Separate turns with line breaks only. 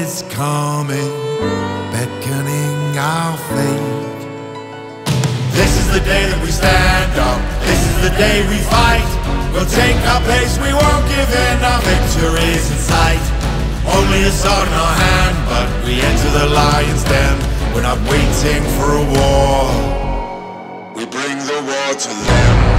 is coming, beckoning our fate. This is the day that we stand up, this is the day we fight. We'll take our place, we won't give in, our victory's in sight. Only a sword in our hand, but we enter the lion's den. We're not waiting for a war, we bring the war to them.